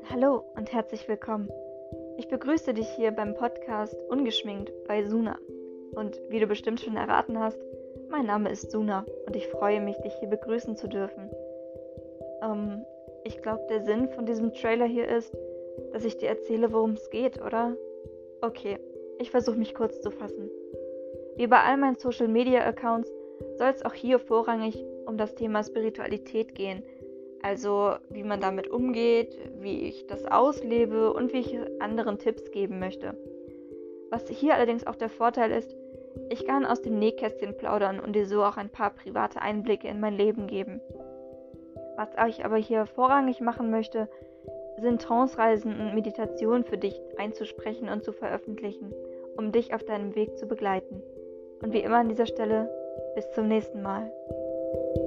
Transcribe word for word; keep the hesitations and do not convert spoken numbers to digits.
Hallo und herzlich willkommen. Ich begrüße dich hier beim Podcast Ungeschminkt bei Suna. Und wie du bestimmt schon erraten hast, mein Name ist Suna und ich freue mich, dich hier begrüßen zu dürfen. Ähm, ich glaube, der Sinn von diesem Trailer hier ist, dass ich dir erzähle, worum es geht, oder? Okay, ich versuche mich kurz zu fassen. Wie bei all meinen Social Media Accounts soll es auch hier vorrangig um das Thema Spiritualität gehen. Also wie man damit umgeht, wie ich das auslebe und wie ich anderen Tipps geben möchte. Was hier allerdings auch der Vorteil ist, ich kann aus dem Nähkästchen plaudern und dir so auch ein paar private Einblicke in mein Leben geben. Was ich aber hier vorrangig machen möchte, sind Trance-Reisen und Meditationen für dich einzusprechen und zu veröffentlichen, um dich auf deinem Weg zu begleiten. Und wie immer an dieser Stelle, bis zum nächsten Mal.